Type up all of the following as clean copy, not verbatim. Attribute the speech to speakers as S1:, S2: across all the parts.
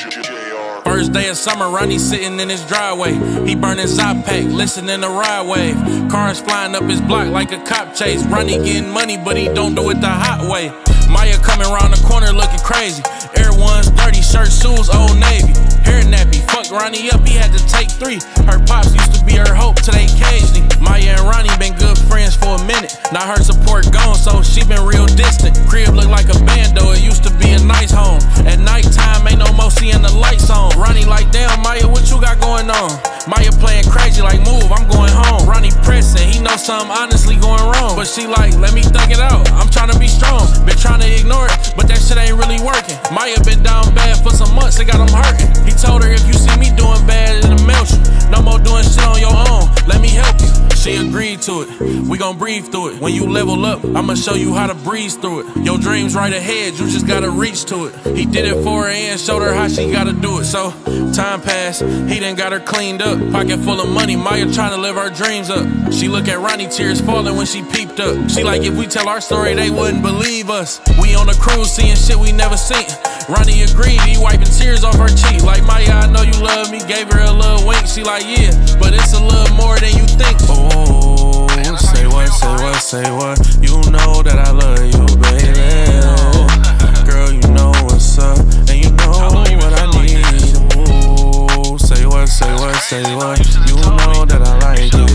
S1: First day of summer, Ronnie sitting in his driveway. He burning Zypack, listening to Ride Wave. Cars flying up his block like a cop chase. Ronnie getting money, but he don't do it the hot way. Maya coming around the corner looking crazy. Air Ones, dirty shirt, shoes, Old Navy. Hair nappy, fucked Ronnie up, he had to take 3. Her pops used to be her hope till they caged him. Maya and Ronnie been good friends for a minute. Now her support gone, so she been real distant. Crib look like a bando, it used to be a nice home. At nighttime, ain't no more seeing the lights on. Ronnie like, damn, Maya, what you got going on? Maya playing crazy like, move, I'm going home. Ronnie pressing, he know something honestly going wrong. But she like, let me thug it out, I'm trying to be strong. Been trying to ignore it, but that shit ain't really working. Maya been down bad for some months, it got him hurting. He told her, if you see me doing bad, it'll melt you. No more doing shit on your own, let me help you. She agreed to it, we gon' breathe through it. When you level up, I'ma show you how to breeze through it. Your dreams right ahead, you just gotta reach to it. He did it for her and showed her how she gotta do it. So, time passed, he done got her cleaned up. Pocket full of money, Maya tryna live her dreams up. She look at Ronnie, tears falling when she peeped up. She like, if we tell our story, they wouldn't believe us. We on a cruise, seeing shit we never seen. Ronnie agreed, he wiping tears off her cheek. Like, Maya, I know you love me, gave her a little wink. She like, yeah, but it's a little more than you think.
S2: Oh, say what, say what, say what. You know that I love you, baby. Girl, you know what's up, and you know what I need. Oh, say what, say what, say what. You know that I like you,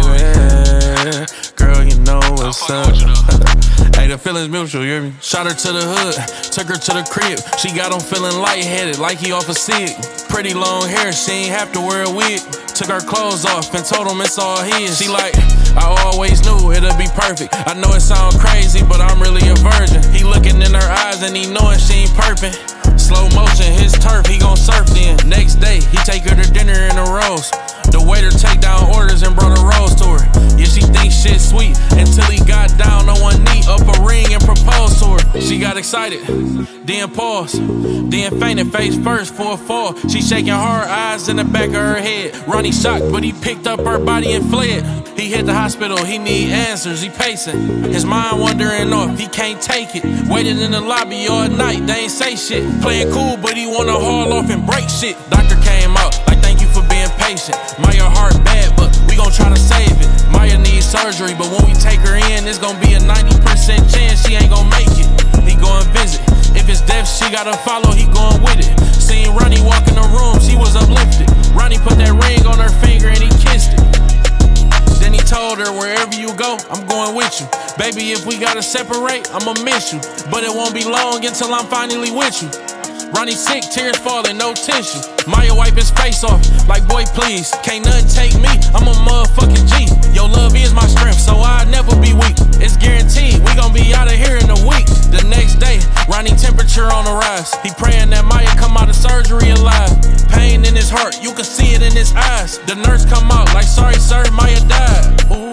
S2: baby. Girl, you know what's up.
S1: Hey, the feeling's mutual, you hear me? Shot her to the hood, took her to the crib. She got him feeling lightheaded, like he off a cig. Pretty long hair, she ain't have to wear a wig. Took her clothes off and told him it's all his. She like, I always knew it'd be perfect. I know it sound crazy, but I'm really a virgin. He looking in her eyes and he knowing she ain't perping. Slow motion, his turf, he gon' surf then. Next day, he take her to dinner in a rose. The waiter take down orders and brought a rose to her. Yeah, she thinks shit sweet until he got down on one knee, up a ring and proposed to her. She got excited, then paused, then fainted face first for a fall. She shaking hard, eyes in the back of her head. Ronnie shocked, but he picked up her body and fled. He hit the hospital, he need answers, he pacing. His mind wandering off, he can't take it. Waited in the lobby all night, they ain't say shit. Playing cool, but he wanna haul off and break shit. Doctor came out, like thank you for being patient. Maya heart bad, but we gon' try to save it. Maya needs surgery, but when we take her in, it's gon' be a 90% chance she ain't gon' make it. He goin' visit. If it's death she gotta follow, he goin' with it. Seen Ronnie walk in the room, she was uplifted. Ronnie put that ring on her finger and he kissed it. Then he told her, wherever you go, I'm going with you. Baby, if we gotta separate, I'ma miss you. But it won't be long until I'm finally with you. Ronnie sick, tears falling, no tissue. Maya wipe his face off, like boy please. Can't nothing take me, I'm a motherfucking G. Your love is my strength, so I'll never be weak. It's guaranteed, we gon' be out of here in a week. The next day, Ronnie temperature on the rise. He praying that Maya come out of surgery alive. Pain in his heart, you can see it in his eyes. The nurse come out like, sorry sir, Maya died. Ooh.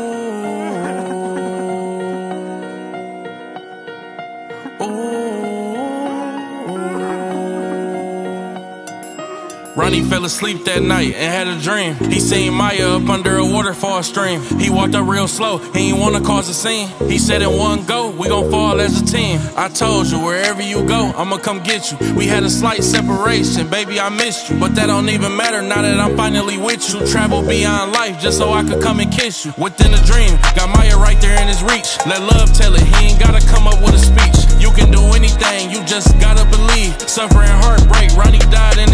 S1: Ronnie fell asleep that night and had a dream. He seen Maya up under a waterfall stream. He walked up real slow, he ain't wanna cause a scene. He said in one go, we gon' fall as a team. I told you, wherever you go, I'ma come get you. We had a slight separation, baby, I missed you. But that don't even matter now that I'm finally with you. Travel beyond life just so I could come and kiss you. Within a dream, got Maya right there in his reach. Let love tell it, he ain't gotta come up with a speech. You can do anything, you just gotta believe. Suffering heartbreak, Ronnie died in